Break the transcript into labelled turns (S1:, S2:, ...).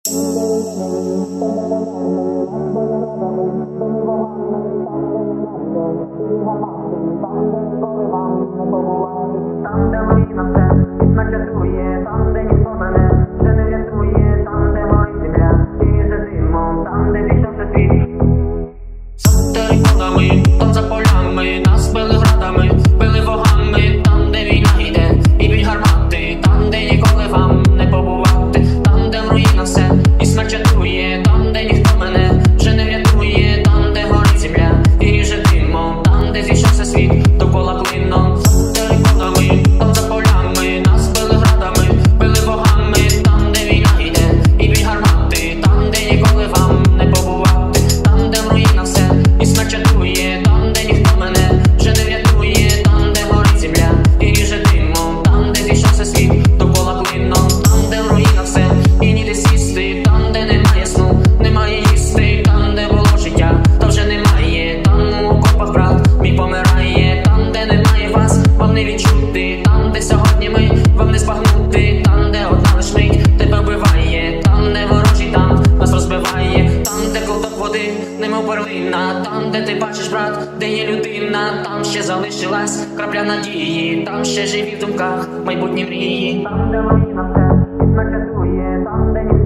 S1: Там, де руїна все, і смерть чатує, там, де ніхто мене вже не врятує, там, де горить земля, і ніже димом, там, де зійшовся світ.
S2: За териконами, там за полями, нас били градами, били вогами, там, де війна йде, і б'ють гармати, там, де ніколи вам не побувати, там, де в руїнах все, і смерть чатує, там, де ніхто мене вже не врятує, там, де горить земля, і ріже димом, там, де зійшовся світ, довкола клином. За териконами, там за полями, нас били градами, били вогами, там, де війна йде, і б'ють гармати, там, де ніколи вам не побувати, там, де в руїнах все, і смерть чатує, там, де ніхто мене вже не врятує, там, де горить земля, і ріже димом, там, де зійшовся світ, довкола клином. Там, де в руїнах все, і ніде сісти, там, де немає сну, немає їсти, там, де було життя, та вже немає, там у окопах брат мій помирає, там, де немає вас, вам не відчути, там, де сьогодні ми, вам не збагнути, там, де одна лиш мить тебе вбиває, там, де ворожий танк нас розбиває, там, де ковток води, немов перлина, там, де ти бачиш, брат, де є людина, там ще залишилась крапля надії, там ще живі в думках майбутні мрії.
S1: Там, де руїна все, і смерть чатує, там, де ніхто